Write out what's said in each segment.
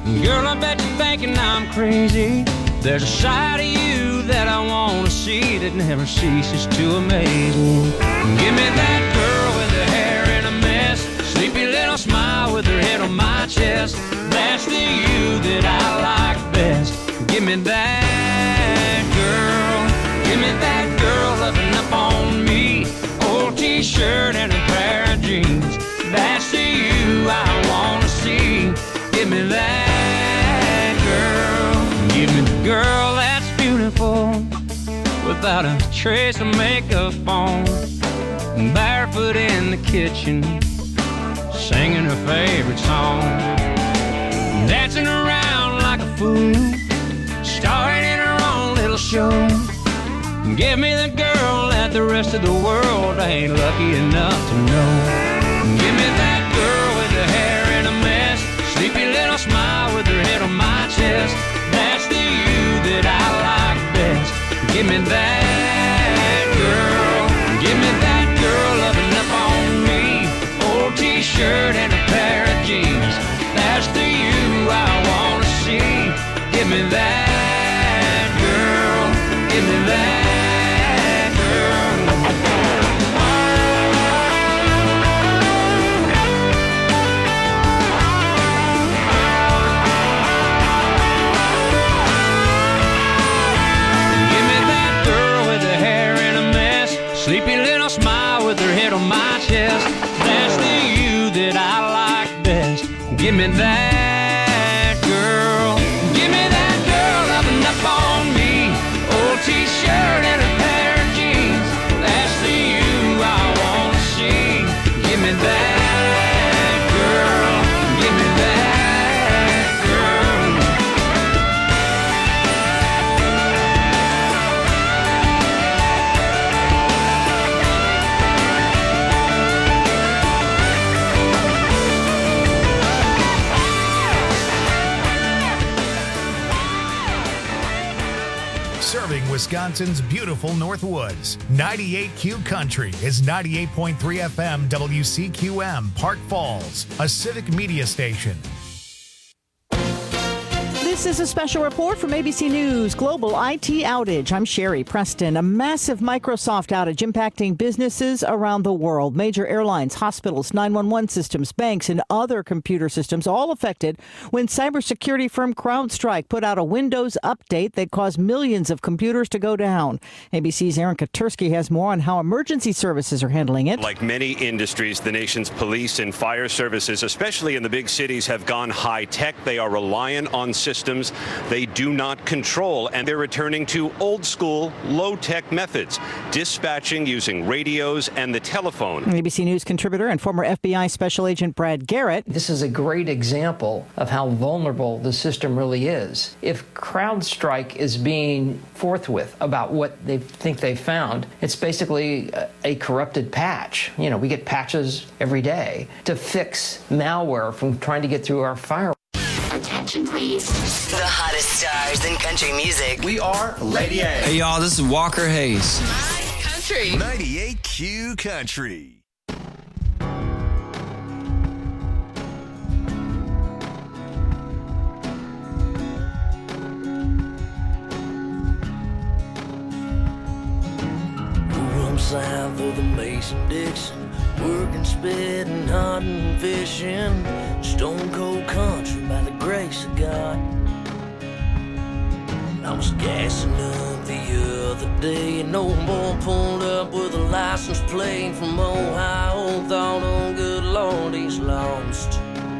Girl, I bet you're thinking I'm crazy. There's a side of you that I want to see that never ceases to amaze me. Give me that girl with her hair in a mess, sleepy little smile with her head on my chest. That's the you that I like best. Give me that girl. Give me that girl loving up on me. Old t-shirt and a pair of jeans. That's the you I want to see. Give me that girl. Give me the girl that's beautiful, without a trace of makeup on, barefoot in the kitchen, singing her favorite song, dancing around like a fool, starring in her own little show. Give me the girl that the rest of the world ain't lucky enough to know. Give me that girl with the hair in a mess, sleepy little smile with her head on my chest. That's the you that I like best. Give me that girl. Give me that girl loving up on me. Old t-shirt and a pair of jeans. That's the you I want to see. Give me that girl. Give me that girl. Sleepy little smile with her head on my chest. That's the you that I like best. Give me that girl. Give me that girl loving up on me. Old t-shirt and a pair of jeans. That's the you I want to see. Give me that girl. Give me that girl. Serving Wisconsin's beautiful Northwoods. 98Q Country is 98.3 FM WCQM, Park Falls, a civic media station. This is a special report from ABC News Global IT Outage. I'm Sherry Preston. A massive Microsoft outage impacting businesses around the world. Major airlines, hospitals, 911 systems, banks, and other computer systems all affected when cybersecurity firm CrowdStrike put out a Windows update that caused millions of computers to go down. ABC's Aaron Katursky has more on how emergency services are handling it. Like many industries, the nation's police and fire services, especially in the big cities, have gone high-tech. They are reliant on systems they do not control, and they're returning to old-school, low-tech methods, dispatching using radios and the telephone. ABC News contributor and former FBI Special Agent Brad Garrett. This is a great example of how vulnerable the system really is. If CrowdStrike is being forthwith about what they think they found, it's basically a corrupted patch. You know, we get patches every day to fix malware from trying to get through our firewall. Attention, please. The hottest stars in country music. We are Lady A. Hey, y'all, this is Walker Hayes. My country. 98Q Country. From south of the Mason-Dixon, working, spitting, hunting, fishing, stone cold country by the grace of God. I was gassing up the other day, and old boy pulled up with a license plate from Ohio. Thought, oh good Lord, he's lost.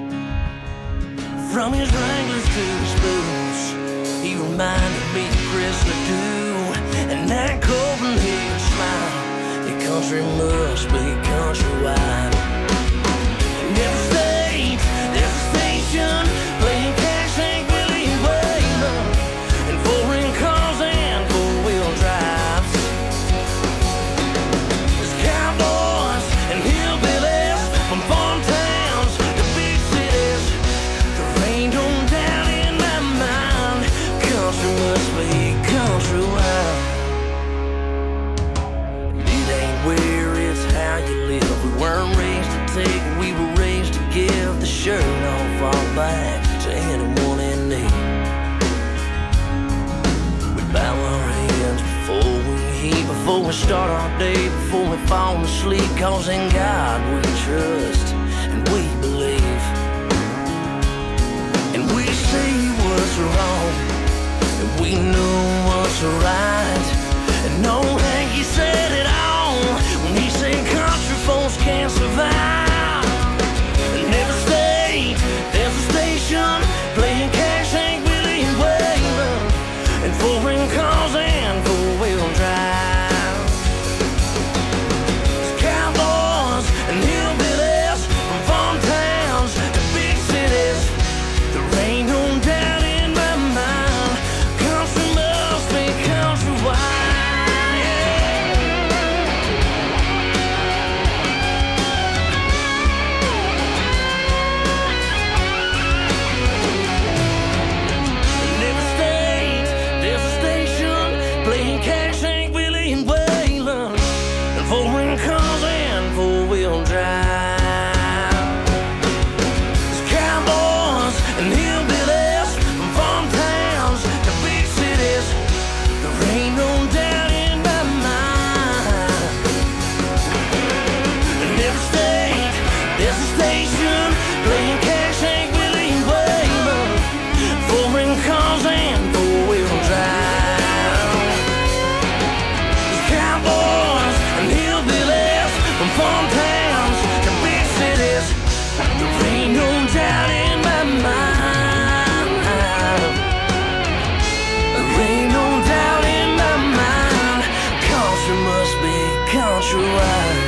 From his Wranglers to his boots, he reminded me of Chris Ledoux, and that Copenhagen smile. The country must be countrywide. In every state, there's a station playing cash Hank Willie Waylon, and foreign cars and four-wheel drives. There's cowboys and hillbillies from farm towns to big cities. The rain don't down in my mind. Country must be countrywide. Where it's how you live. We weren't raised to take, we were raised to give. The shirt before we start our day, before we fall asleep. 'Cause in God we trust and we believe. And we say what's wrong, and we know what's right. And old Hanky said it all when he said country folks can't survive. And every state, there's a station playing Cash, Hank, Willie, and Waylon, and foreign cars and four-wheel drive. There's cowboys and hillbillies from farm towns to big cities. There ain't no doubt in my mind, country must be countrywide. Cash, Hank, Willie, and Waylon, and foreign cars and four-wheel drive. There's cowboys and hillbillies from farm towns to big cities. There ain't no doubt in my mind. In every state, there's a station playing Cash, Hank, Willie, and Waylon, foreign cars and four-wheel drive. Farm towns to big cities, there ain't no doubt in my mind. There ain't no doubt in my mind. Country must be countrywide.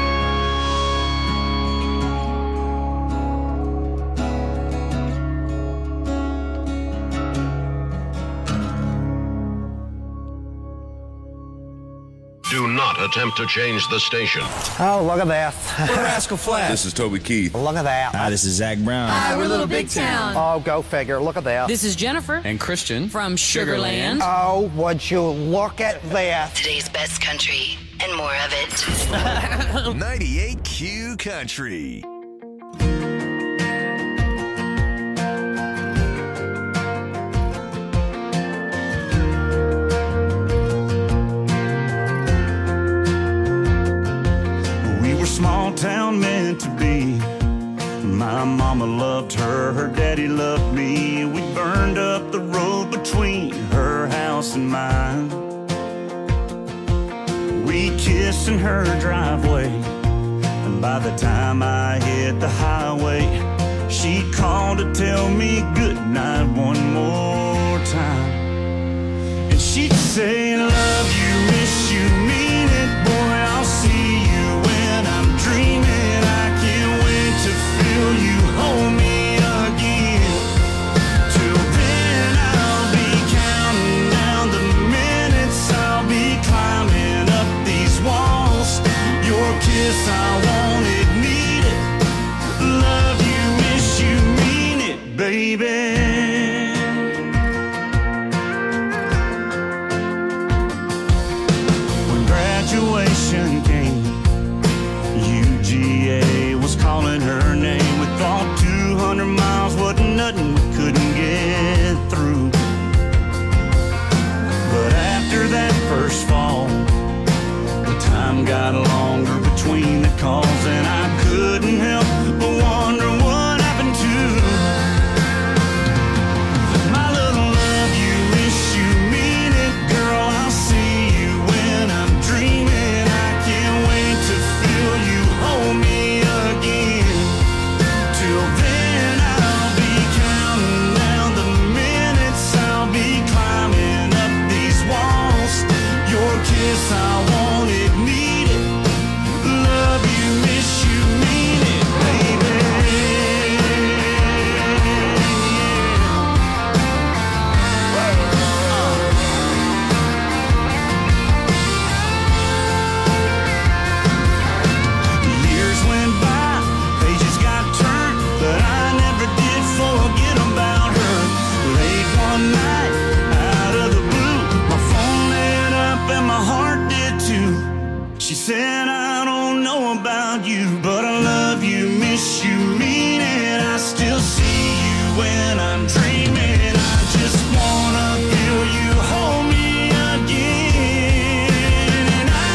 Do not attempt to change the station. Oh, look at that. We're Rascal Flatts. This is Toby Keith. Look at that. Hi, this is Zach Brown. Hi, we're Little Big Town. Oh, go figure. Look at that. This is Jennifer. And Christian. From Sugarland. Oh, would you look at that. Today's best country and more of it. 98Q Country. Small town meant to be. My mama loved her, her daddy loved me. We burned up the road between her house and mine. We kissed in her driveway, and by the time I hit the highway, she called to tell me goodnight one more time. And she'd say, love you, miss you, mean it, boy, I'll see you when I'm dreaming. I can't wait to feel you hold me again. Till then I'll be counting down the minutes, I'll be climbing up these walls. Your kiss, I want it, need it. Love you, miss you, mean it, baby. Graduation came, UGA was calling her name. We thought 200 miles wasn't nothing, we couldn't get through. But after that first fall, the time got longer between the calls, and I couldn't help but wonder what happened to my little love you, miss you, mean it, girl, I'll see you when I'm dreaming. I can't wait to feel you hold me again. Till then I'll be counting down the minutes, I'll be climbing up these walls. Your kiss, I want it, need it. Love you, miss you, mean it, baby. Years went by, pages got turned, but I never did forget about her. Late one night, out of the blue, my phone lit up and my heart did too. She said, I don't know about you, but I love you, miss you, mean it. I still see you when I'm dreaming. I just wanna feel you hold me again. And I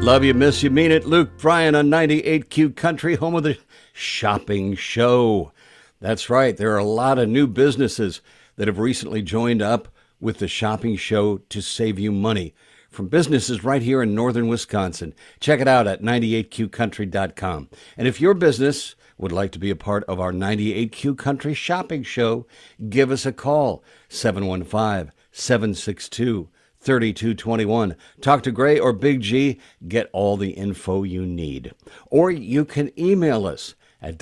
Love you, miss you, mean it. Luke Bryan on 98Q Country, home of the shopping show. That's right. There are a lot of new businesses that have recently joined up with the shopping show to save you money from businesses right here in northern Wisconsin. Check it out at 98qcountry.com. And if your business would like to be a part of our 98Q Country shopping show, give us a call, 715-762-3221. Talk to Gray or Big G. Get all the info you need. Or you can email us at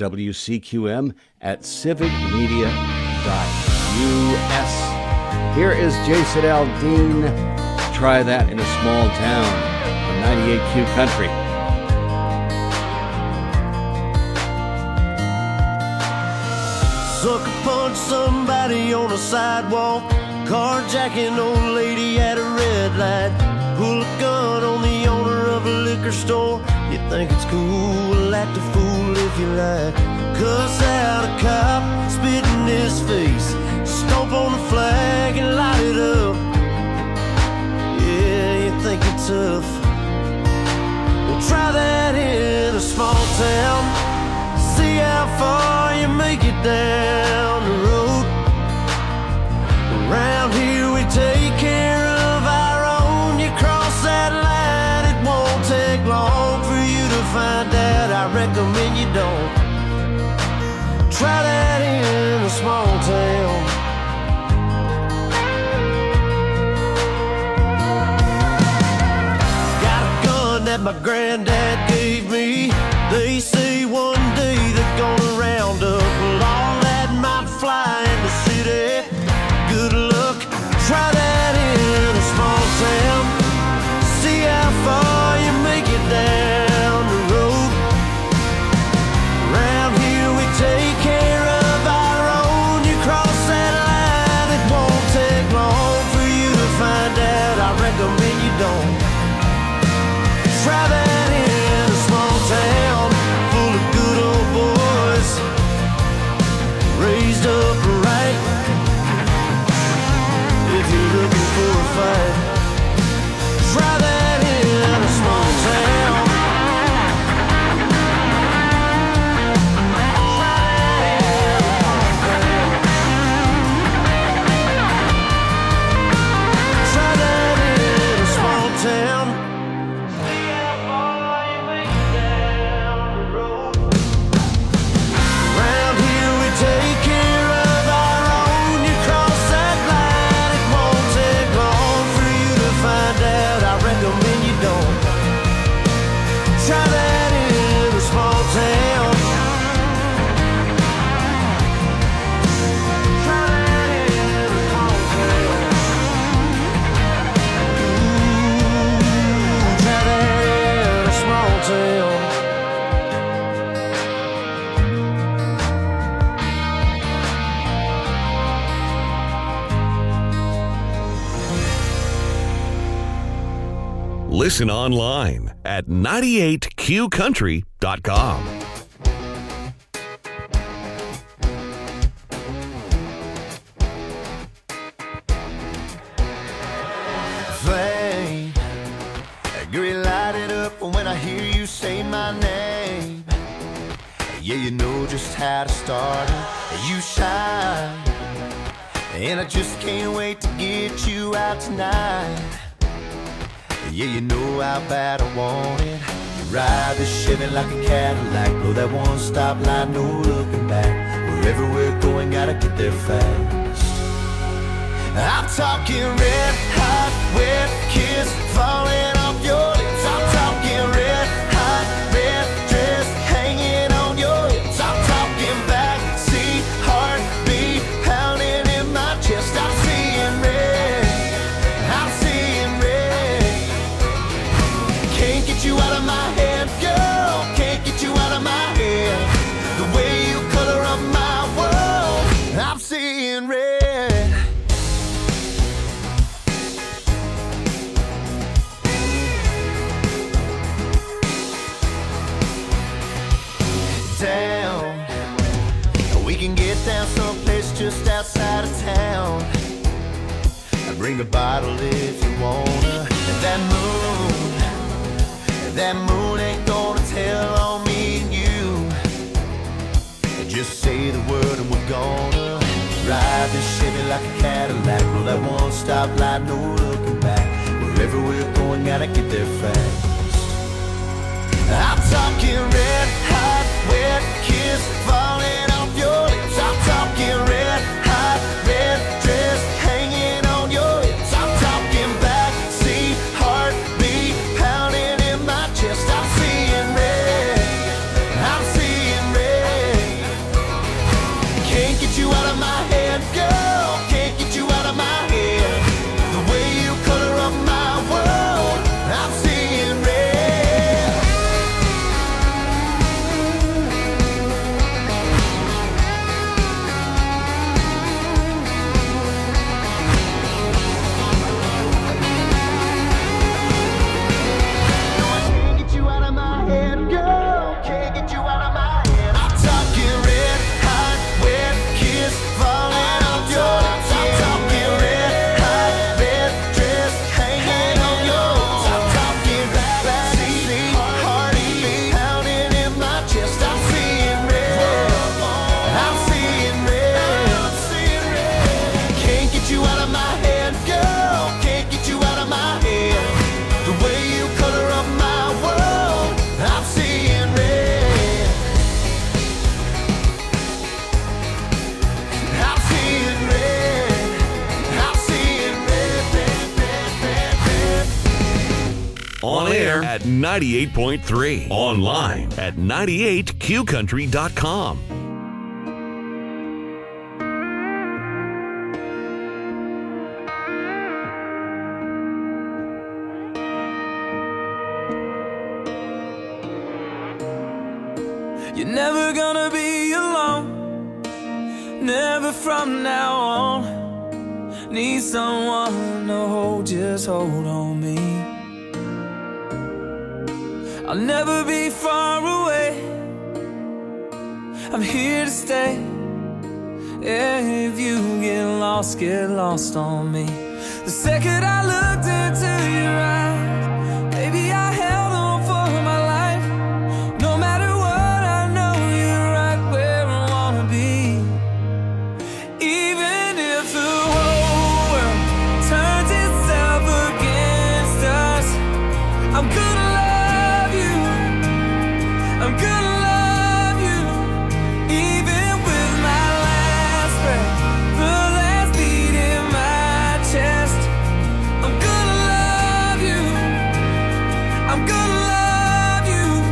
wcqm@civicmedia.us. Here is Jason Aldean. Try that in a small town on 98Q Country. Sucker punch somebody on a sidewalk, carjacking old lady at a red light, pull a gun on the owner of a liquor store. You think it's cool, act a fool if you like. Cuss out a cop, spit in his face, stomp on the flag and light it up. Yeah, you think you're tough. Well, try that in a small town. See how far you make it down the road. Around here we take care of our own. You cross that line, it won't take long for you to find out. I recommend you don't. Try that in a small town. Got a gun that my granddad gave me. They say one day they're gonna round up all that might fly in the city. Good luck, try that in a small town. See how far you make it down the road. Around here we take care of our own. You cross that line, it won't take long for you to find out. I recommend you don't. Try that in a small town full of good old boys, raised up right. If you're looking for a fight, try that in a small town. Try that in a small town. Around here we take care of our own. You cross that line, it won't take long for you to find out. I recommend you don't. Try that in a small town. Try that in a small town. Ooh, try that in a small town. Listen online at 98qcountry.com. Flame, get me lighted up when I hear you say my name. Yeah, you know just how to start it. You shine, and I just can't wait to get you out tonight. Yeah, you know how bad I want it. You ride the Chevy like a Cadillac, blow that one-stop light, no looking back. Wherever we're going, gotta get there fast. I'm talking red hot, wet kiss falling off your lips. I'm talking red hot, red dress hanging on your hips. I'm talking backseat heartbeat pounding in my chest. I'm seeing red, I'm seeing red. Can't get you out of my head, girl. Can't get you out of my head. The way you color up my world, I'm seeing red. Down, we can get down someplace just outside of town. Bring a bottle if you wanna. And that moon, That moon ain't gonna tell on me and you. Just say the word and we're gonna ride this Chevy like a Cadillac. Roll that one stop light, no looking back. Wherever we're going, gotta get there fast. I'm talking red hot, wet kiss falling off your lips. I'm talking red hot, red dress hanging on your hips. I'm talking backseat heartbeat pounding in my chest. I'm seeing red, I'm seeing red. Can't get you out of my head, girl. Can't get you out of my head. The way you color up my world, I'm seeing red. On air at 98.3. Online at 98qcountry.com. You're never gonna be alone, never from now on. Need someone to hold, just hold on me. I'll never be far away, I'm here to stay. If you get lost on me. The second I looked into your eyes, baby, I held on for my life. No matter what, I know you're right where I wanna be. Even if the whole world turns itself against us, I'm gonna love you, I'm gonna love you. Even with my last breath, the last beat in my chest, I'm gonna love you, I'm gonna love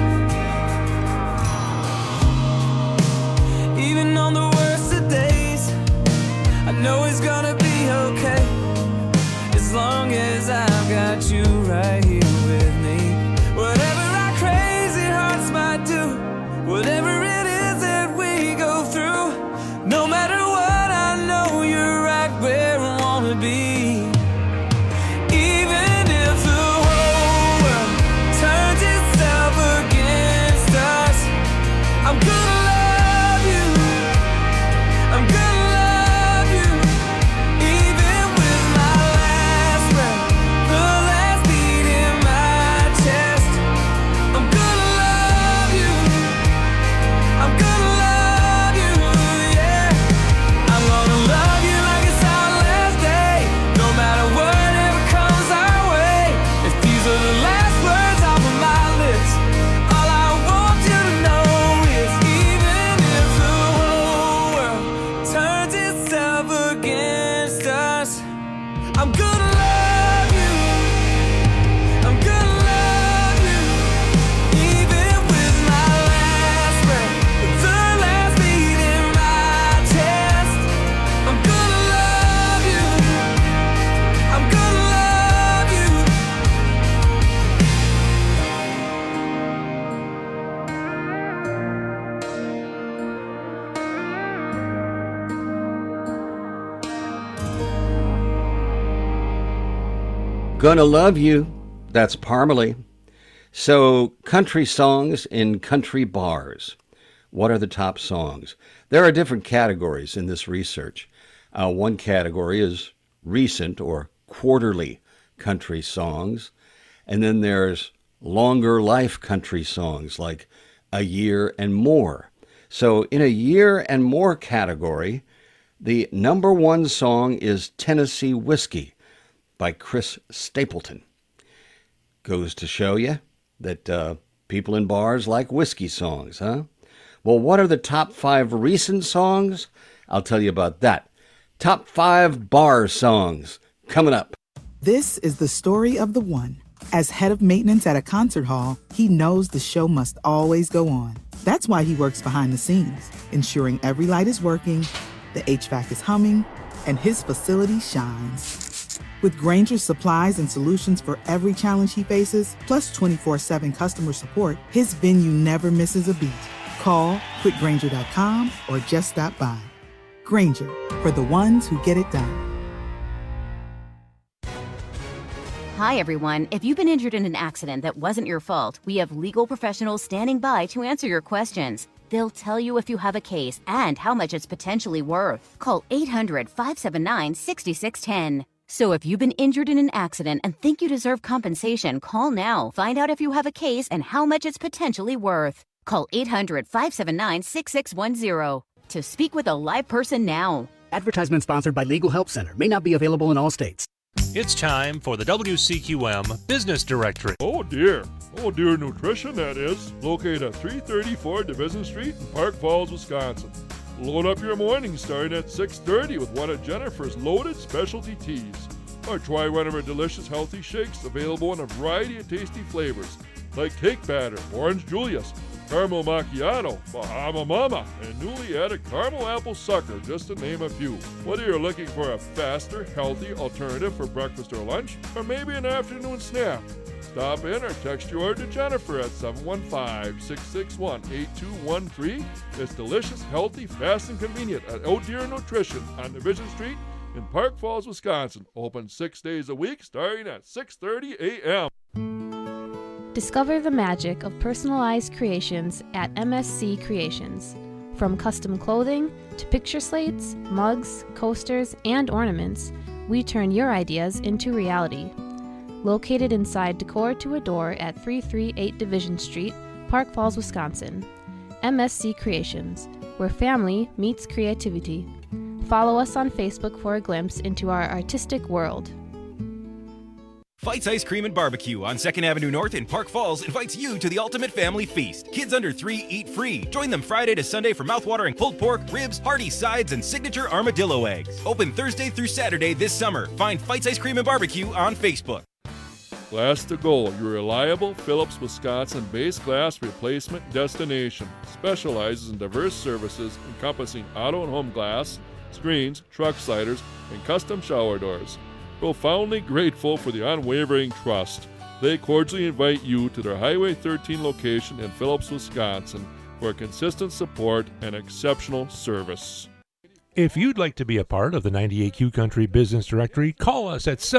you. Even on the worst of days, I know it's gonna be okay, as long as I've got you right here with me. Whatever our crazy hearts might do, whatever it is that we go through, no matter what, I know you're right where I wanna be. Even if the whole world turns itself against us, I'm gonna love you, I'm gonna love you. Even with my last breath, the last beat in my chest, I'm gonna love you, I'm gonna love you, yeah. I'm gonna love you like it's our last day, no matter whatever comes our way. If these are the last words off of my lips, all I want you to know is, even if the whole world turns itself against us, I'm gonna love you, I'm gonna love you. Even with my last breath, the last beat in my chest, I'm gonna love you, I'm gonna love you. Gonna Love You, that's Parmalee. So, country songs in country bars. What are the top songs? There are different categories in this research. One category is recent or quarterly country songs. And then there's longer life country songs like A Year and More. So in A Year and More category, the number one song is Tennessee Whiskey by Chris Stapleton. Goes to show you that people in bars like whiskey songs, huh? Well, what are the top 5 recent songs? I'll tell you about that. Top 5 bar songs coming up. This is the story of the one. As head of maintenance at a concert hall, he knows the show must always go on. That's why he works behind the scenes, ensuring every light is working, the HVAC is humming, and his facility shines. With Grainger's supplies and solutions for every challenge he faces, plus 24/7 customer support, his venue never misses a beat. Call quickgrainger.com or just stop by. Grainger, for the ones who get it done. Hi, everyone. If you've been injured in an accident that wasn't your fault, we have legal professionals standing by to answer your questions. They'll tell you if you have a case and how much it's potentially worth. Call 800-579-6610. So if you've been injured in an accident and think you deserve compensation, call now. Find out if you have a case and how much it's potentially worth. Call 800-579-6610 to speak with a live person now. Advertisement sponsored by Legal Help Center. May not be available in all states. It's time for the WCQM Business Directory. Oh dear nutrition, that is. Located at 334 Division Street in Park Falls, Wisconsin. Load up your morning starting at 6:30 with one of Jennifer's loaded specialty teas. Or try one of her delicious healthy shakes available in a variety of tasty flavors like cake batter, orange Julius, caramel macchiato, Bahama Mama, and newly added caramel apple sucker, just to name a few. Whether you're looking for a faster, healthy alternative for breakfast or lunch, or maybe an afternoon snack, stop in or text your order to Jennifer at 715-661-8213. It's delicious, healthy, fast, and convenient at Oh Dear Nutrition on Division Street in Park Falls, Wisconsin. Open 6 days a week starting at 6:30 a.m. Discover the magic of personalized creations at MSC Creations. From custom clothing to picture slates, mugs, coasters, and ornaments, we turn your ideas into reality. Located inside Decor to Adore at 338 Division Street, Park Falls, Wisconsin. MSC Creations, where family meets creativity. Follow us on Facebook for a glimpse into our artistic world. Fights Ice Cream and Barbecue on 2nd Avenue North in Park Falls invites you to the ultimate family feast. Kids under 3 eat free. Join them Friday to Sunday for mouthwatering pulled pork, ribs, hearty sides, and signature armadillo eggs. Open Thursday through Saturday this summer. Find Fights Ice Cream and Barbecue on Facebook. Glass to Go, your reliable Phillips, Wisconsin-based glass replacement destination. Specializes in diverse services encompassing auto and home glass, screens, truck sliders, and custom shower doors. Profoundly grateful for the unwavering trust. They cordially invite you to their Highway 13 location in Phillips, Wisconsin for consistent support and exceptional service. If you'd like to be a part of the 98Q Country Business Directory, call us at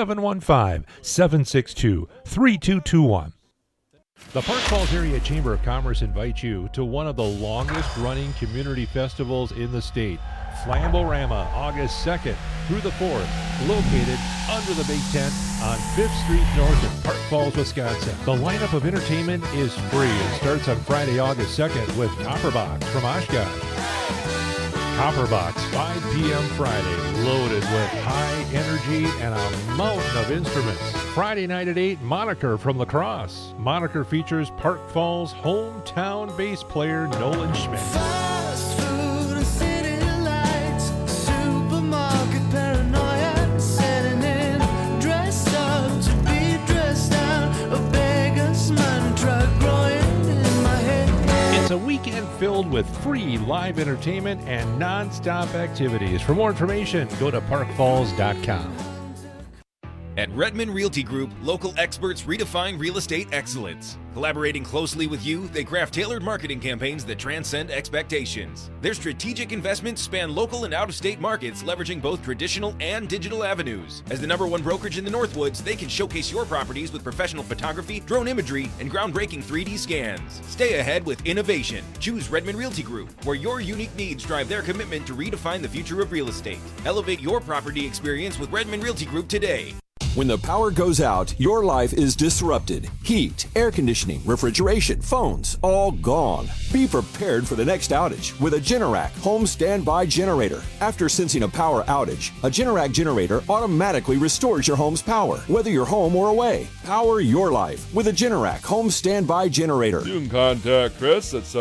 715-762-3221. The Park Falls Area Chamber of Commerce invites you to one of the longest-running community festivals in the state, Flamborama, August 2nd through the 4th, located under the big tent on 5th Street North in Park Falls, Wisconsin. The lineup of entertainment is free and starts on Friday, August 2nd with Copperbox from Oshkosh. Copperbox, 5 p.m. Friday, loaded with high energy and a mountain of instruments. Friday night at 8, Moniker from La Crosse. Moniker features Park Falls hometown bass player Nolan Schmidt. Fast food and city lights, supermarket paranoia, setting in, dressed up to be dressed down, a beggar's man truck growing in my head. It's a weekend filled with free live entertainment and non-stop activities. For more information, go to parkfalls.com. At Redmond Realty Group, local experts redefine real estate excellence. Collaborating closely with you, they craft tailored marketing campaigns that transcend expectations. Their strategic investments span local and out-of-state markets, leveraging both traditional and digital avenues. As the #1 brokerage in the Northwoods, they can showcase your properties with professional photography, drone imagery, and groundbreaking 3D scans. Stay ahead with innovation. Choose Redmond Realty Group, where your unique needs drive their commitment to redefine the future of real estate. Elevate your property experience with Redmond Realty Group today. When the power goes out, your life is disrupted. Heat, air conditioning, refrigeration, phones, all gone. Be prepared for the next outage with a Generac home standby generator. After sensing a power outage, a Generac generator automatically restores your home's power, whether you're home or away. Power your life with a Generac home standby generator. You can contact Chris at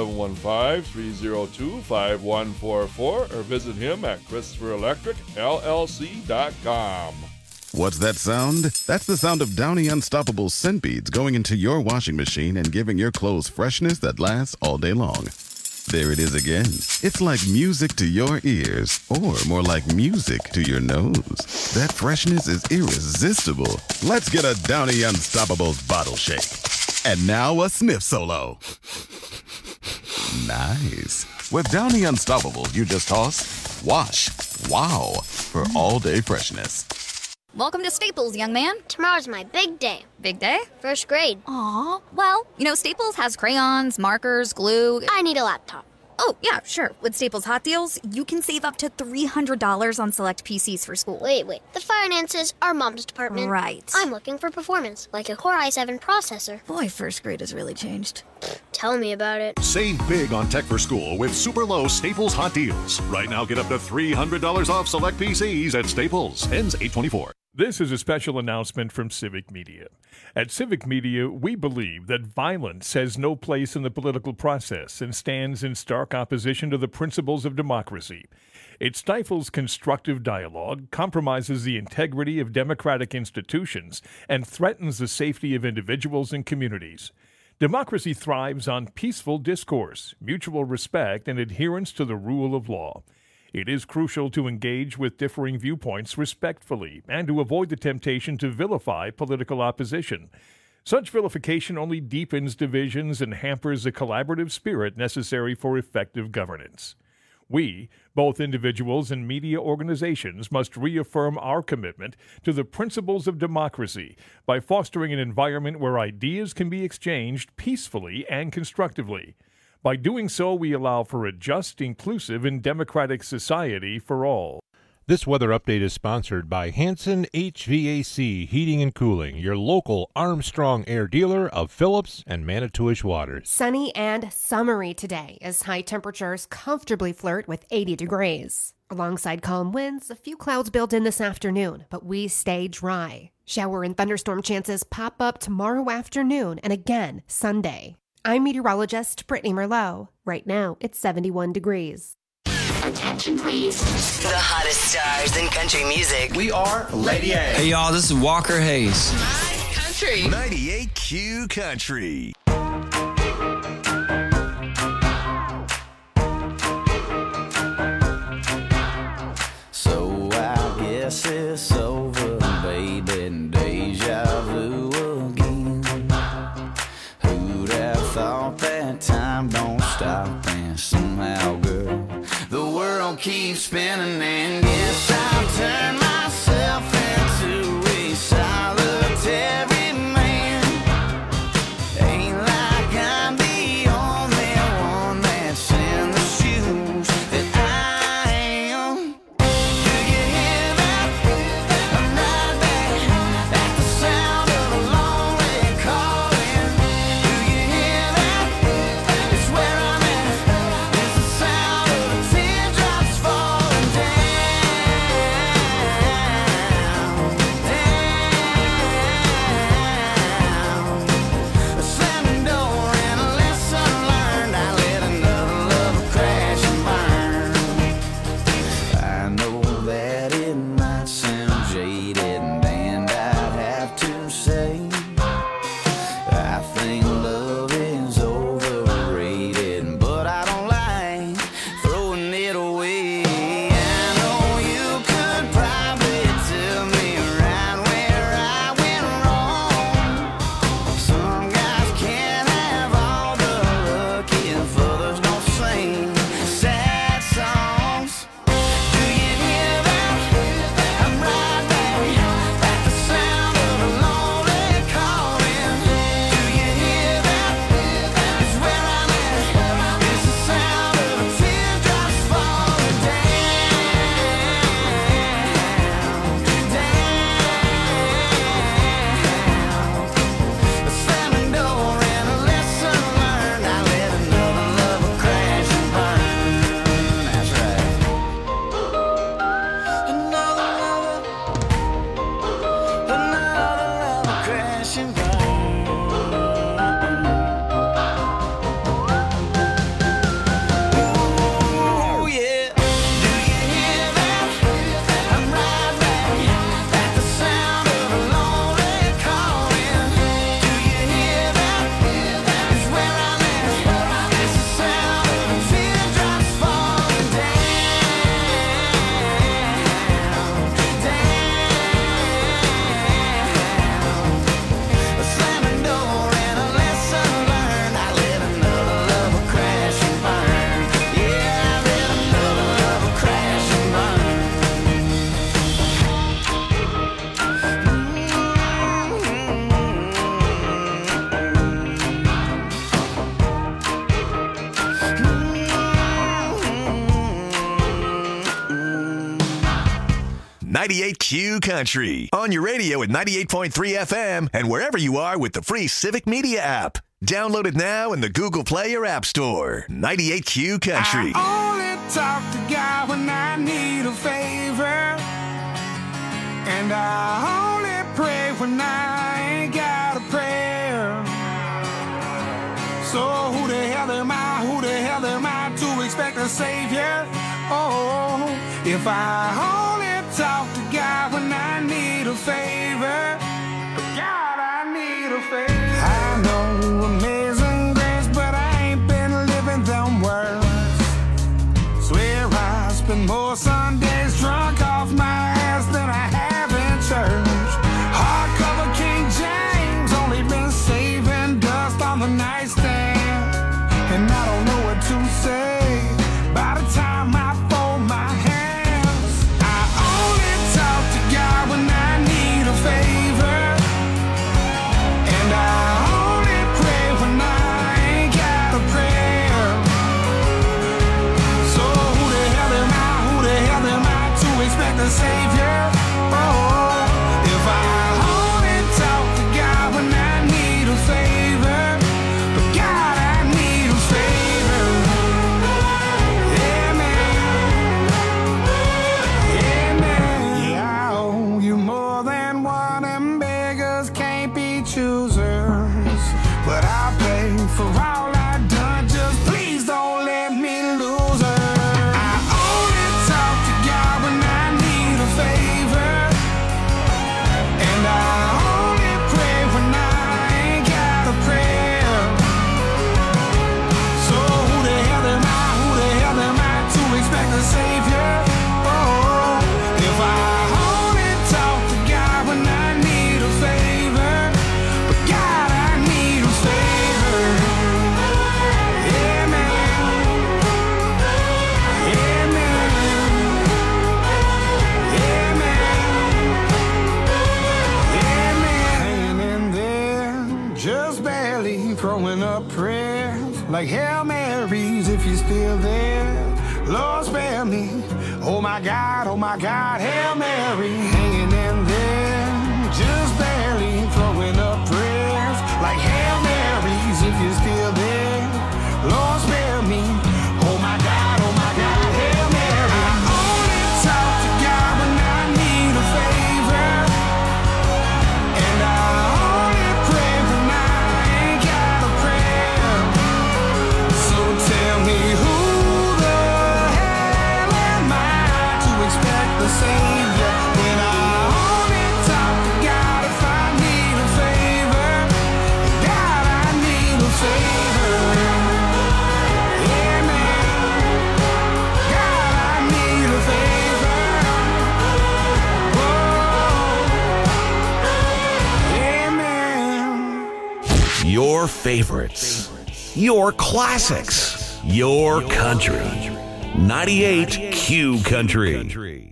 715-302-5144 or visit him at ChristopherElectricLLC.com. What's that sound? That's the sound of Downy Unstoppable scent beads going into your washing machine and giving your clothes freshness that lasts all day long. There it is again. It's like music to your ears, or more like music to your nose. That freshness is irresistible. Let's get a Downy Unstoppables bottle shake. And now a sniff solo. Nice. With Downy Unstoppables, you just toss, wash, wow, for all-day freshness. Welcome to Staples, young man. Tomorrow's my big day. Big day? First grade. Aw, well, Staples has crayons, markers, glue. I need a laptop. Oh, yeah, sure. With Staples Hot Deals, you can save up to $300 on select PCs for school. Wait. The finances are Mom's department. Right. I'm looking for performance, like a Core i7 processor. Boy, first grade has really changed. Tell me about it. Save big on tech for school with super low Staples Hot Deals. Right now, get up to $300 off select PCs at Staples. Ends 8/24. This is a special announcement from Civic Media. At Civic Media, we believe that violence has no place in the political process and stands in stark opposition to the principles of democracy. It stifles constructive dialogue, compromises the integrity of democratic institutions, and threatens the safety of individuals and communities. Democracy thrives on peaceful discourse, mutual respect, and adherence to the rule of law. It is crucial to engage with differing viewpoints respectfully and to avoid the temptation to vilify political opposition. Such vilification only deepens divisions and hampers the collaborative spirit necessary for effective governance. We, both individuals and media organizations, must reaffirm our commitment to the principles of democracy by fostering an environment where ideas can be exchanged peacefully and constructively. By doing so, we allow for a just, inclusive, and democratic society for all. This weather update is sponsored by Hanson HVAC Heating and Cooling, your local Armstrong Air dealer of Phillips and Manitowish waters. Sunny and summery today as high temperatures comfortably flirt with 80 degrees. Alongside calm winds, a few clouds build in this afternoon, but we stay dry. Shower and thunderstorm chances pop up tomorrow afternoon and again Sunday. I'm meteorologist Brittany Merlot. Right now, it's 71 degrees. Attention, please. The hottest stars in country music. We are Lady A. Hey, y'all, this is Walker Hayes. Country. 98Q Country. So I guess it's over, baby. Deja vu again. Who'd have thought that time don't stop, and somehow, girl, the world keeps spinning, and guess I've turned myself into a solitary man. Ain't like I'm the only one that's in the shoes that I am. Do you hear that? I'm right back at the sound of a lonely calling. Do you hear that? It's where I'm at. It's the sound of the teardrops falling down. 98Q Country. On your radio at 98.3 FM and wherever you are with the free Civic Media app. Download it now in the Google Play or App Store. 98Q Country. I only talk to God when I need a favor. And I only pray when I ain't got a prayer. So who the hell am I? Who the hell am I to expect a savior? Oh, if I only talk to God when I need a favor. God, I need a favor. I know amazing grace, but I ain't been living them words. Swear I spend more Sundays drunk off my ass than I have in church. Hardcover King James, only been saving dust on the nightstand. And I don't know what to say by the time I fold my hands. I only talk to God when I need a favor. And I only pray when I ain't got a prayer. So who the hell am I to expect a savior? Oh, if I only talk to God when I need a favor. But God, I need a favor. Yeah, man. Yeah, man. Yeah, I owe you more than one, and beggars can't be choosers. But I'll pay for all I've done, just please don't let me lose her. I only talk to God when I need a favor. And I only pray when I ain't got a prayer. So who the hell am I to expect a savior? Oh, if I only talk to God when I need a favor. But God, I need a favor. Yeah, man. Yeah, man. Yeah, man. Yeah, man. Hanging in there, just barely throwing up prayers like Hail Marys if you're still there. Lord, spare me. Oh my God, Hail Mary. Hanging in there, just barely throwing up prayers like Hail Marys if you're still there. Lord, spare me. Oh my God, Hail Mary. I only talk to God when I need a favor. And I only pray when I ain't got a prayer. So tell me who the hell am I to expect the savior when I only talk to God if I need a favor. God, I need a favor. Yeah, man. God, I need a favor. Whoa. Yeah, man. Your favorites. Your classics. Your country. 98Q Country.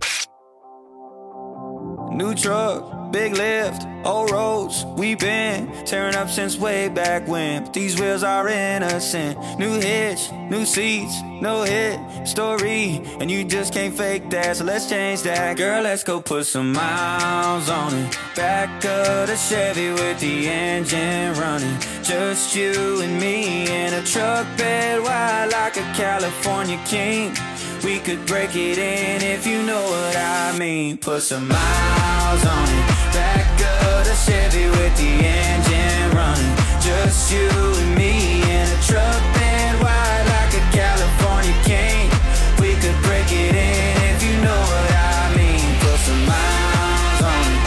New truck, big lift, old roads. We've been tearing up since way back when. But these wheels are innocent. New hitch, new seats, no hit story. And you just can't fake that, so let's change that. Girl, let's go put some miles on it. Back of the Chevy with the engine running. Just you and me in a truck bed wide like a California king. We could break it in if you know what I mean. Put some miles on it. Back of the Chevy with the engine running. Just you and me in a truck bed wide like a California king. We could break it in if you know what I mean. Put some miles on it.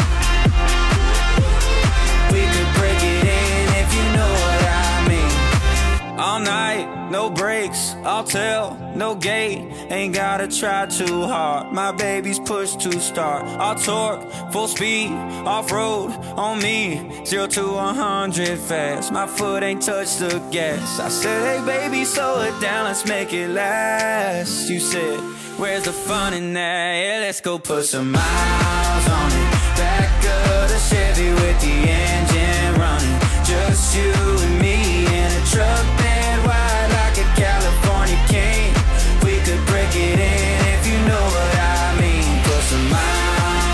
We could break it in if you know what I mean. All night, no brakes, I'll tell, no gate. Ain't gotta try too hard. My baby's push to start. All torque, full speed, off-road on me. 0 to 100 fast. My foot ain't touched the gas. I said, hey baby, slow it down, let's make it last. You said, where's the fun in that? Yeah, let's go put some miles on it. Back of the Chevy with the engine running. Just you and me in a truck bed wide like a California king. We could break it in if you know what I mean. Put some miles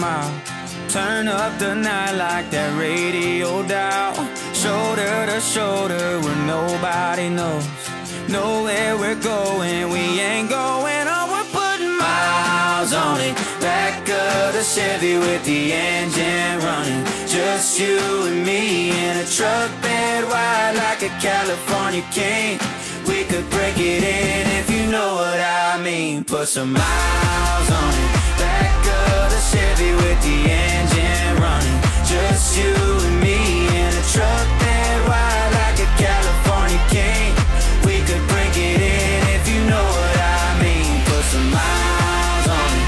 mile. Turn up the night like that radio dial. Shoulder to shoulder where nobody knows. Know where we're going, we ain't going on. We're putting miles on it. Back of the Chevy with the engine running. Just you and me in a truck bed wide like a California king. We could break it in if you know what I mean. Put some miles on it. Back of the Chevy with the engine running. Just you and me in a truck bed wide like a California king. We could break it in if you know what I mean. Put some miles on it.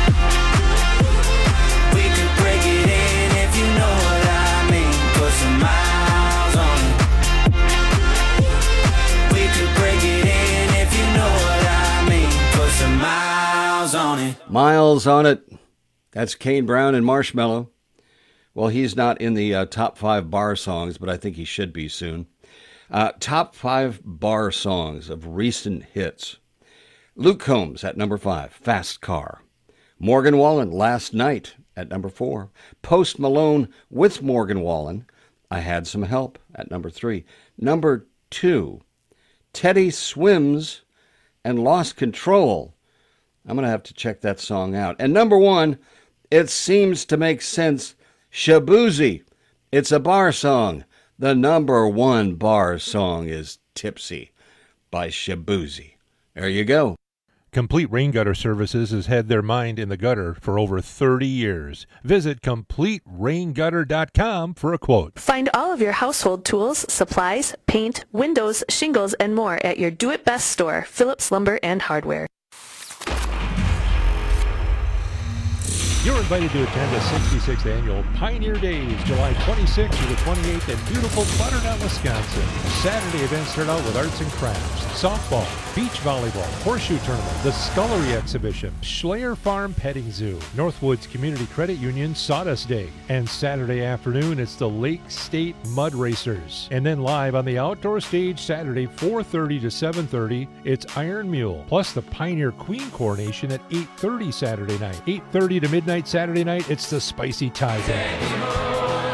We could break it in if you know what I mean. Put some miles on it. We could break it in if you know what I mean. Put some miles on it. Miles on it. That's Kane Brown and Marshmello. Well, he's not in the top 5 bar songs, but I think he should be soon. Top 5 bar songs of recent hits. Luke Combs at number 5, Fast Car. Morgan Wallen, Last Night at number 4. Post Malone with Morgan Wallen, I Had Some Help at number 3. Number 2, Teddy Swims and Lost Control. I'm going to have to check that song out. And number 1, It Seems to Make Sense, Shaboozey. It's a bar song. The number 1 bar song is Tipsy by Shaboozey. There you go. Complete Rain Gutter Services has had their mind in the gutter for over 30 years. Visit CompleteRainGutter.com for a quote. Find all of your household tools, supplies, paint, windows, shingles, and more at your do-it-best store, Phillips Lumber and Hardware. You're invited to attend the 66th Annual Pioneer Days, July 26th through the 28th in beautiful Butternut, Wisconsin. Saturday events start out with arts and crafts, softball, beach volleyball, horseshoe tournament, the Scullery Exhibition, Schleyer Farm Petting Zoo, Northwoods Community Credit Union Sawdust Day, and Saturday afternoon it's the Lake State Mud Racers. And then live on the outdoor stage Saturday 4:30 to 7:30, it's Iron Mule, plus the Pioneer Queen Coronation at 8:30 Saturday night. 8:30 to midnight Saturday night, it's the Spicy Tie.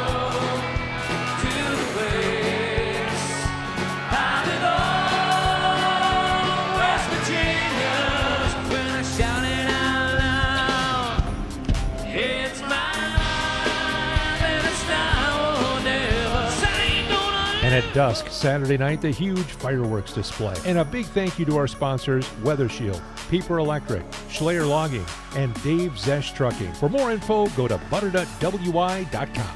And at dusk, Saturday night, the huge fireworks display. And a big thank you to our sponsors, Weather Shield, Pieper Electric, Schleyer Logging, and Dave Zesch Trucking. For more info, go to butternutwi.com.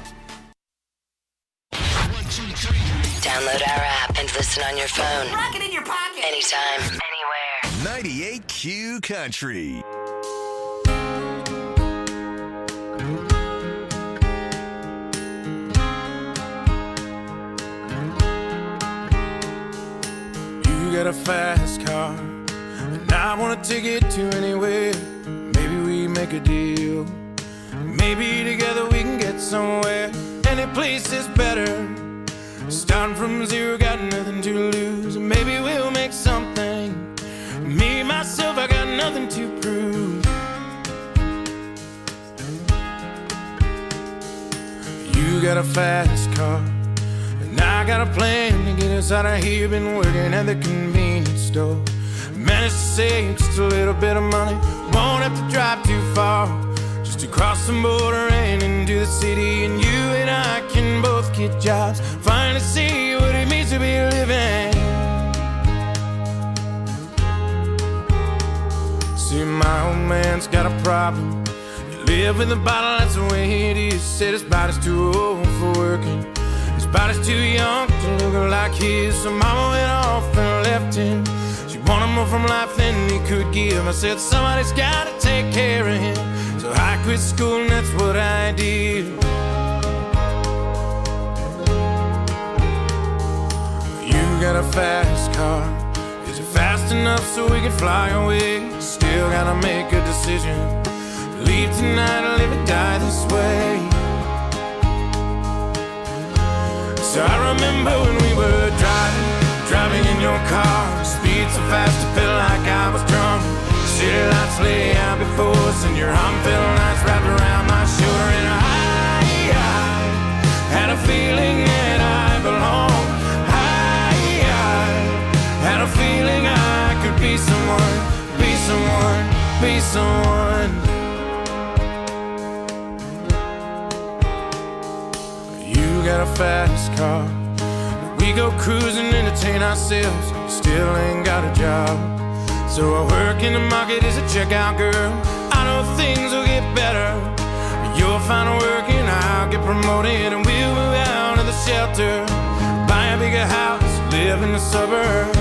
Download our app and listen on your phone. Rock it in your pocket. Anytime, anywhere. 98Q Country. You got a fast car, and I want to take it to anywhere. Maybe we make a deal. Maybe together we can get somewhere. Any place is better. Starting from zero, got nothing to lose. Maybe we'll make something. Me, myself, I got nothing to prove. You got a fast car, and I got a plan to get us out of here. Been working at the convenience store. Managed to save just a little bit of money. Won't have to drive too far, just to cross the border and into the city. And you and I can both get jobs, finally see what it means to be living. See, my old man's got a problem. You live in the bottle, that's the way it is. Said his body's too old for working. His body's too young to look like his. So mama went off and left him. She wanted more from life than he could give. I said somebody's gotta take care of him. So I quit school and that's what I did. You got a fast car. Is it fast enough so we can fly away? Still gotta make a decision. Leave tonight or live or die this way. So I remember when we were driving in your car. Speed so fast I felt like I was drunk. City lights lay out before before. Send your arm felt nice wrapped around my shoulder. And I had a feeling that I belonged. I had a feeling I could be someone, be someone, be someone. You got a fast car, we go cruising, entertain ourselves. Still ain't got a job, so I work in the market as a checkout girl. I know things will get better. You'll find work and I'll get promoted, and we'll move out of the shelter, buy a bigger house, live in the suburbs.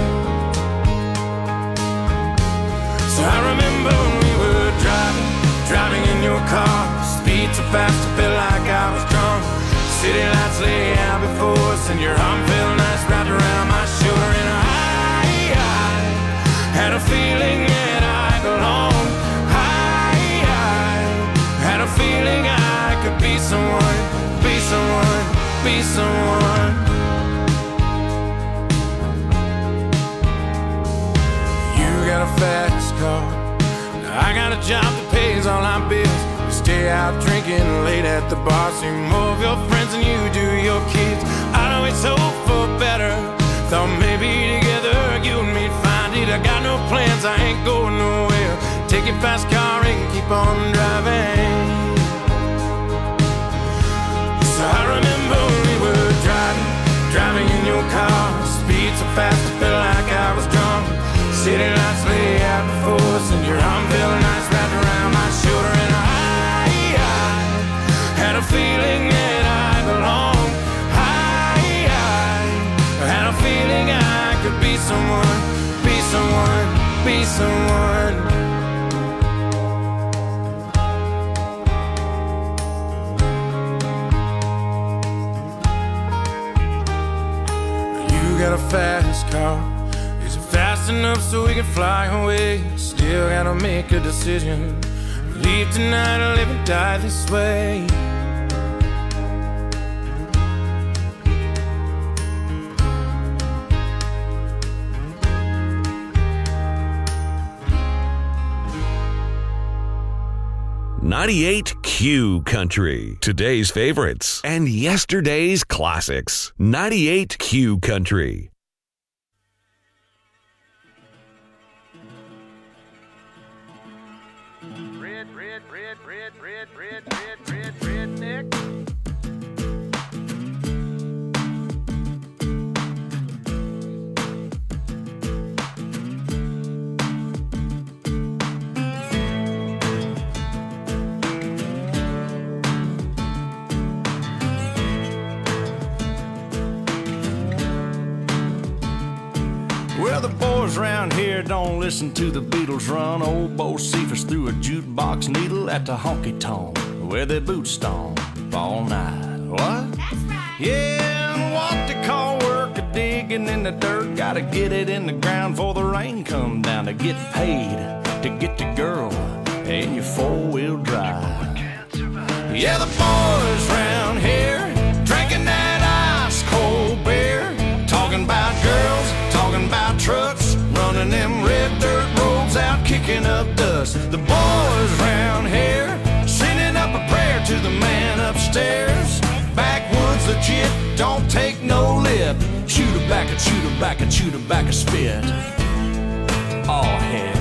So I remember when we were driving in your car. Speed so fast I felt like I was drunk. City lights lay out before us, and your arm felt nice wrapped around my shoulder. And I had a feeling that I belonged. I had a feeling I could be someone, be someone, be someone. You got a fast car, I got a job that pays all our bills. We stay out drinking late at the bar, see more of your friends than you do your kids. I always hope for better, thought maybe together you and me'd find it. I got no plans, I ain't going nowhere. Take your fast car and keep on driving. So I remember when we were driving in your car. Speed so fast I felt like I was drunk. City lights lay out before us, and your arm felt nice wrapped around my shoulder. And I had a feeling that I belonged. I had a feeling I could be someone, be someone, be someone. You got a fast car, is it fast enough so we can fly away? Still gotta make a decision, leave tonight or live and die this way. .98 Country, today's favorites and yesterday's classics. 98 Country. Redneck. Well, the boys around here don't listen to the Beatles run. Old Bo Cephas threw a jukebox needle at the honky-tonk where they boot stomp all night. What? That's right. Yeah, and what they call work a digging in the dirt. Gotta get it in the ground before the rain come down to get paid, to get the girl in your four-wheel drive. Yeah, the boys around here drinking that ice-cold beer, talking about girls, talking about trucks, running them red dirt roads out, kicking up dust. The boys round here sending up a prayer to the man upstairs. Backwoods legit, don't take no lip. Shoot her back and shoot her back and shoot her back a spit. Oh heck.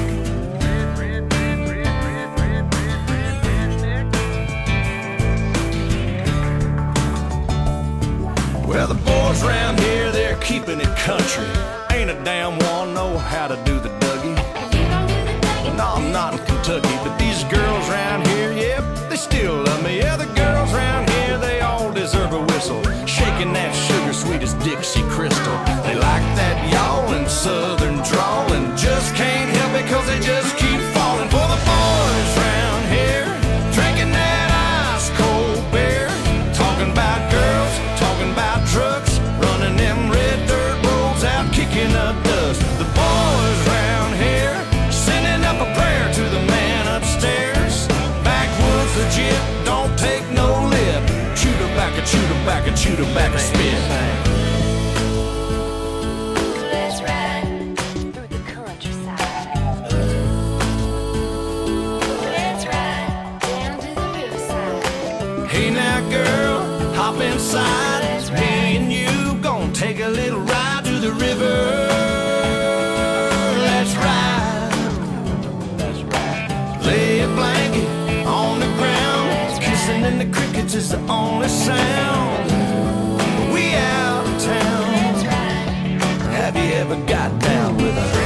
Well, the boys around here, they're keeping it country. Ain't a damn one know how to do the Dougie. No, I'm not in Kentucky, but these girls around here, yep, they still love me. Yeah, the girls around here, they all deserve a whistle. Shaking that sugar sweet as Dixie Crystal. They like that yawling southern drawl and just can't help it cause they just keep falling for the boys around here, drinking that ice cold beer, talking about girls, talking about trucks, running them red dirt roads out, kicking up dust. The boys round here sending up a prayer to the man upstairs. Backwoods legit, don't take no lip. Shoot her back and shoot her back and shoot her back a spit. Let's ride through the countryside. hillside. Me and you gonna take a little ride to the river. Let's ride. Lay a blanket on the ground. Kissing in the crickets is the only sound. We out of town. Have you ever got down with a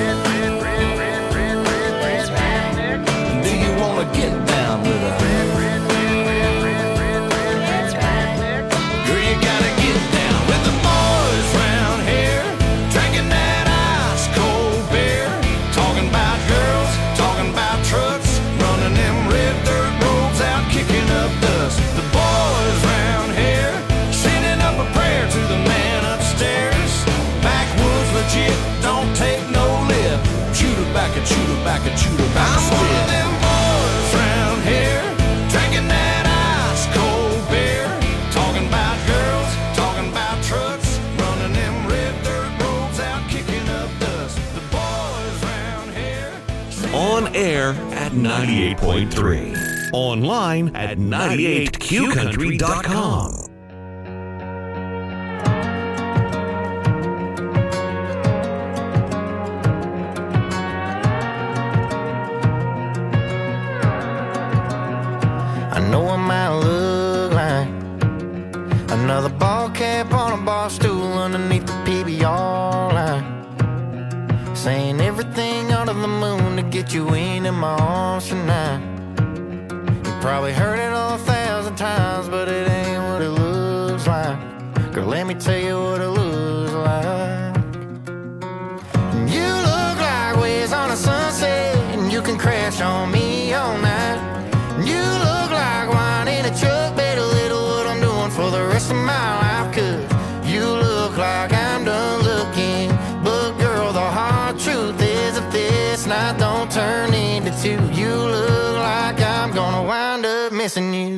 do you wanna get down with a girl, you gotta get down with the boys round here, drinking that ice cold beer, talking about girls, talking about trucks, running them red dirt roads out, kicking up dust. The boys round here, sending up a prayer to the man upstairs. Backwoods legit, don't take no lip. Shoot her back and shoot her back and shoot her back. I'm one of them boys round here, drinking that ice cold beer, talking about girls, talking about trucks, running them red dirt roads out, kicking up dust. The boys round here. On air at 98.3. Online at 98qcountry.com. I know I might look like another ball cap on a bar stool underneath the PBR line, saying everything under the moon to get you into my arms tonight. You probably heard it 1,000 times, but it ain't what it looks like. Girl, let me tell you what it looks like. You look like waves on a sunset, and you can crash on me all night. You look like wine in a truck, bet a little what I'm doing for the rest of my life. Cause you look like I'm done looking, but girl, the hard truth is if this night don't turn into two, you look like I'm gonna wind up missing you.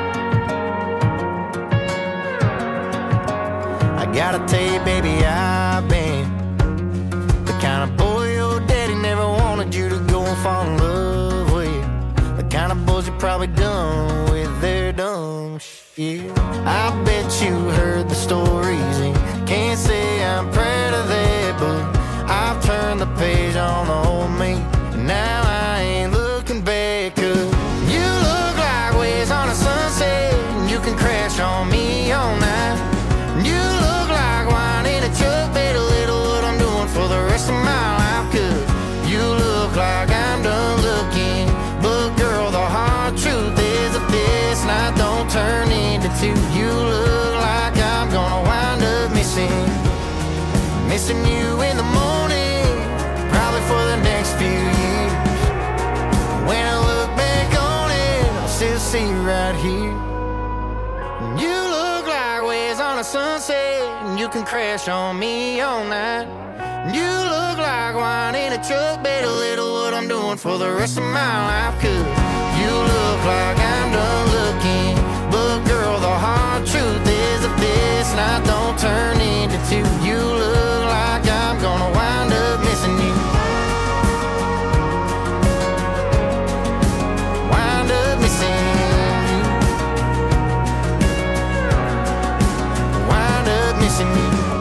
I gotta tell you, baby, I've been the kind of boy your daddy never wanted you to go and fall in love with. The kind of boys you probably done with their dumb shit. I bet you heard the stories and can't say I'm proud of that, but I've turned the page on the old me, and now I ain't looking back. Cause you look like waves on a sunset, and you can crash on me all night. You look like wine in a truck, bet a little what I'm doing for the rest of my life. Cause you look like I'm done looking, but girl, the hard truth is if this night don't turn into two, you look like I'm gonna wind up missing you in the morning, probably for the next few years. When I look back on it, I'll still see you right here. You look like waves on a sunset, and you can crash on me all night. You look like wine in a truck, bet a little what I'm doing for the rest of my life. Cause you look like I'm done looking, but girl, the hard truth is if this night don't turn into two, you look like I'm gonna wind up missing you. Wind up missing you. Wind up missing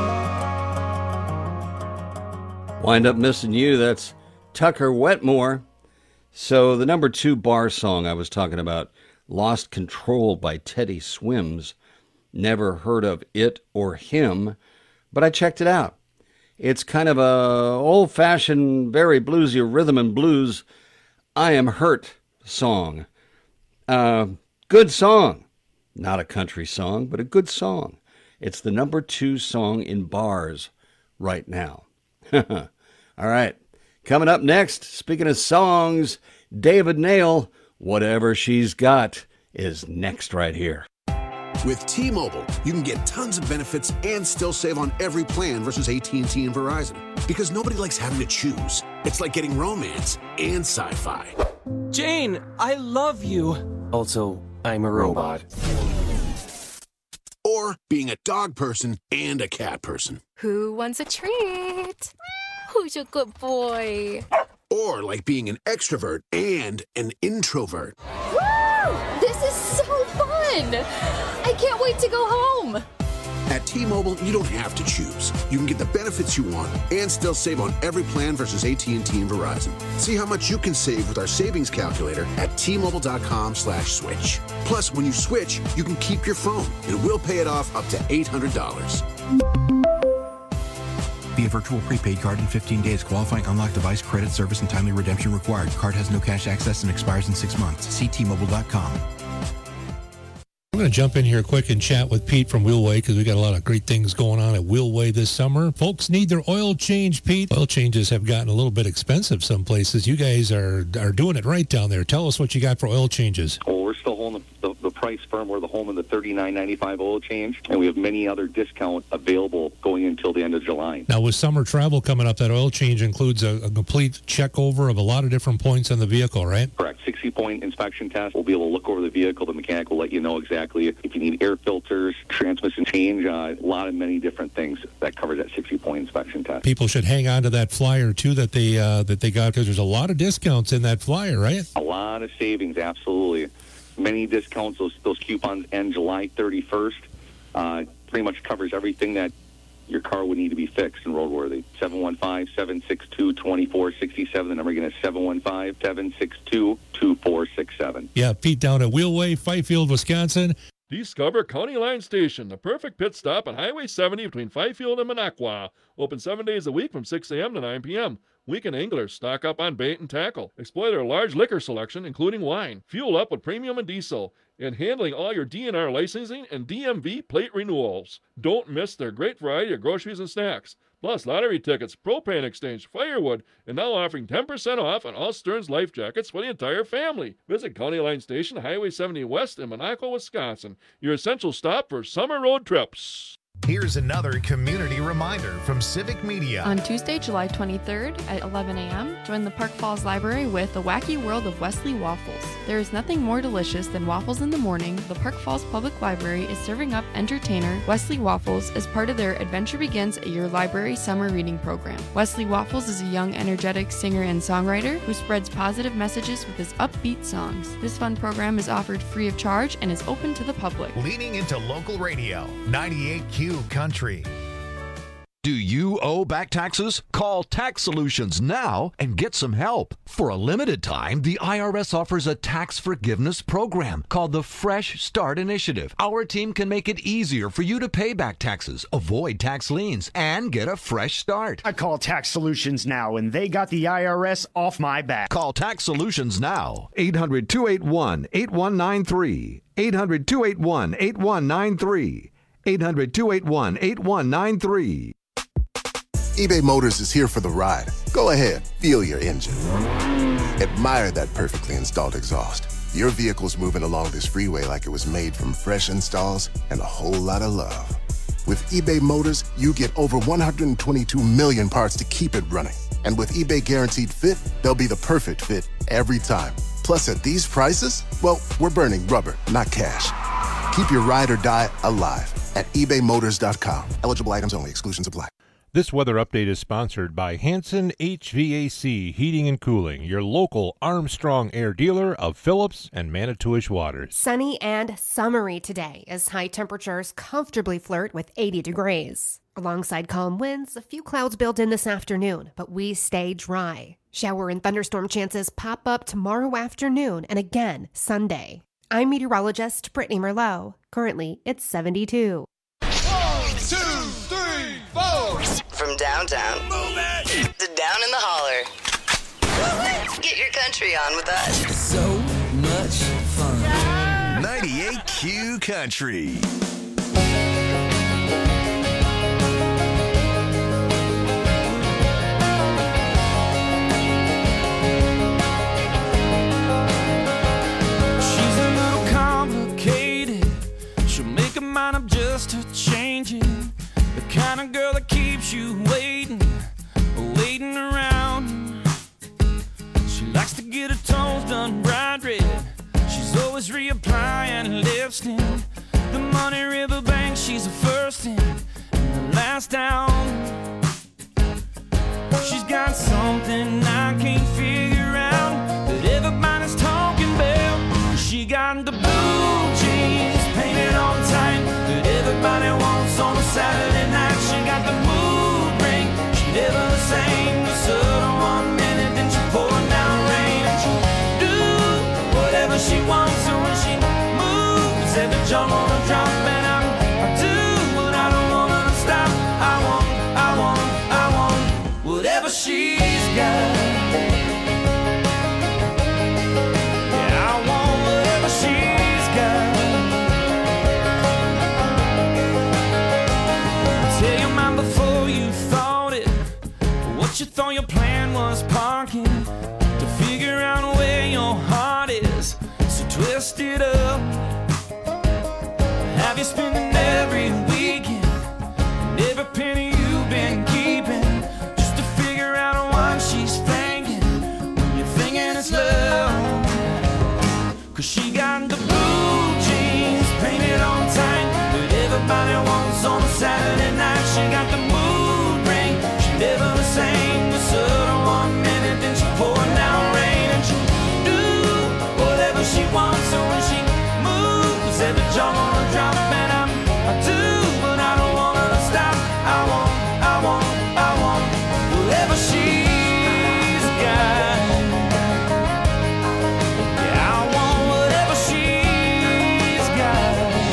you. Wind Up Missing You, that's Tucker Wetmore. So the number 2 bar song I was talking about, Lost Control by Teddy Swims. Never heard of it or him, but I checked it out. It's kind of a old-fashioned, very bluesy rhythm and blues I Am Hurt song. Good song. Not a country song, but a good song. It's the number 2 song in bars right now. All right. Coming up next, speaking of songs, David Nail, Whatever She's Got, is next right here. With T-Mobile, you can get tons of benefits and still save on every plan versus AT&T and Verizon. Because nobody likes having to choose. It's like getting romance and sci-fi. Jane, I love you. Also, I'm a robot. Or being a dog person and a cat person. Who wants a treat? Who's a good boy? Or like being an extrovert and an introvert. Woo! This is so fun! fun! I can't wait to go home. At T-Mobile, you don't have to choose. You can get the benefits you want and still save on every plan versus AT&T and Verizon. See how much you can save with our savings calculator at T-Mobile.com/switch. Plus, when you switch, you can keep your phone, and we'll pay it off up to $800. Via virtual prepaid card in 15 days. Qualifying unlocked device, credit, service, and timely redemption required. Card has no cash access and expires in 6 months. See T-Mobile.com. I'm going to jump in here quick and chat with Pete from Wheelway because we got a lot of great things going on at Wheelway this summer. Folks need their oil change, Pete. Oil changes have gotten a little bit expensive some places. You guys are doing it right down there. Tell us what you got for oil changes. Well, we're still holding the price firm. We're the home of the $39.95 oil change, and we have many other discounts available going until the end of July. Now, with summer travel coming up, that oil change includes a complete check over of a lot of different points on the vehicle, right? Correct. 60-point inspection test. We'll be able to look over the vehicle. The mechanic will let you know exactly if you need air filters, transmission change, many different things that covers that 60-point inspection test. People should hang on to that flyer, too, that they got, because there's a lot of discounts in that flyer, right? A lot of savings, absolutely. Many discounts. Those coupons end July 31st. Pretty much covers everything that your car would need to be fixed and roadworthy. 715-762-2467. The number again is 715-762-2467. Yeah, Pete down at Wheelway, Fifield, Wisconsin. Discover County Line Station, the perfect pit stop on Highway 70 between Fifield and Minocqua. Open 7 days a week from 6 a.m. to 9 p.m. Weekend anglers stock up on bait and tackle. Explore their large liquor selection, including wine. Fuel up with premium and diesel. And handling all your DNR licensing and DMV plate renewals. Don't miss their great variety of groceries and snacks. Plus, lottery tickets, propane exchange, firewood, and now offering 10% off on all Stearns life jackets for the entire family. Visit County Line Station, Highway 70 West in Minocqua, Wisconsin. Your essential stop for summer road trips. Here's another community reminder from Civic Media. On Tuesday, July 23rd at 11 a.m., join the Park Falls Library with The Wacky World of Wesley Waffles. There is nothing more delicious than waffles in the morning. The Park Falls Public Library is serving up entertainer Wesley Waffles as part of their Adventure Begins at Your Library summer reading program. Wesley Waffles is a young, energetic singer and songwriter who spreads positive messages with his upbeat songs. This fun program is offered free of charge and is open to the public. Leaning into local radio, 98Q Country. Do you owe back taxes? Call Tax Solutions now and get some help. For a limited time, the IRS offers a tax forgiveness program called the Fresh Start Initiative. Our team can make it easier for you to pay back taxes, avoid tax liens, and get a fresh start. I call Tax Solutions now, and they got the IRS off my back. Call Tax Solutions now. 800-281-8193. 800-281-8193. 800-281-8193. eBay Motors is here for the ride. Go ahead, feel your engine. Admire that perfectly installed exhaust. Your vehicle's moving along this freeway like it was made from fresh installs and a whole lot of love. With eBay Motors, you get over 122 million parts to keep it running. And with eBay Guaranteed Fit, they'll be the perfect fit every time. Plus, at these prices, well, we're burning rubber, not cash. Keep your ride or die alive at ebaymotors.com. Eligible items only. Exclusions apply. This weather update is sponsored by Hanson HVAC Heating and Cooling, your local Armstrong Air dealer of Phillips and Manitowish waters. Sunny and summery today as high temperatures comfortably flirt with 80 degrees. Alongside calm winds, a few clouds build in this afternoon, but we stay dry. Shower and thunderstorm chances pop up tomorrow afternoon and again Sunday. I'm meteorologist Brittany Merlot. Currently, it's 72. 1, 2, 3, 4. From downtown to down in the holler. Get your country on with us. So much fun. 98Q Country. Mind up just to change it. The kind of girl that keeps you waiting around. She likes to get her toes done bright red. She's always reapplying lipstick. The Money River Bank, she's the first in and the last down. She's got something I can't figure out that everybody's talking about. She got the blue jeans, she wants. So when she moves, every jaw wanna drop. And I do what I don't want her to stop. I want whatever she's got. Yeah, I want whatever she's got. Tell your mind before you thought it. What you thought your plan was parking. To figure out where your heart is. So twist it up. Have you spending every weekend and every penny you've been keeping just to figure out what she's thinking when you're thinking it's love? Cause she got the blue jeans painted on tight that everybody wants on a Saturday night. She got the mood ring, she never the same. The sun 1 minute, then she pouring down rain. And she'll do whatever she wants. So when she moves, every jaw wanna drop. And I do, but I don't want her to stop. I want whatever she's got. Yeah, I want whatever she's got.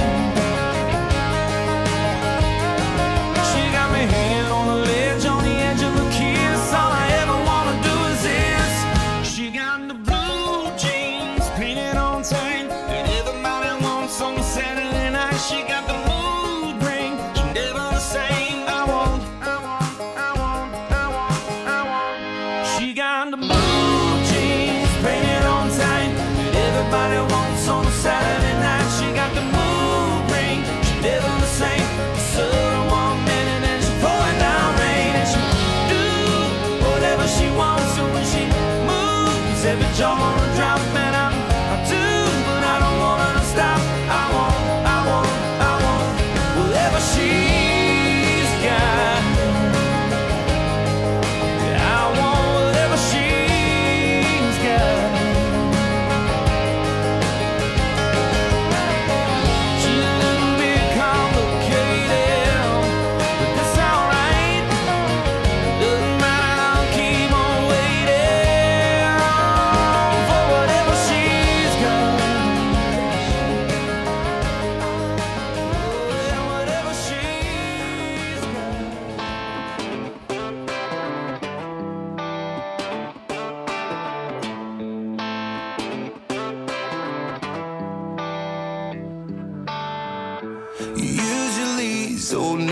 She got me hanging on the ledge, on the edge of a kiss. All I ever wanna do is this. She got the blue jeans painted on tight that everybody wants on Saturday night. She got the mood ring, she never the same. I want. She got the blue jeans painted on tight that everybody wants on a Saturday night. She got the mood ring, she never the same. So 1 minute and she's pouring down rain. And she do whatever she wants. So when she moves, every jaw wanna drop. And I do, but I don't want her to stop. I want whatever she's got. Yeah, I want whatever she's got. She's a little bit complicated, but that's alright. Doesn't matter, I'll keep on waiting for whatever she's got. Whatever she's got. Usually so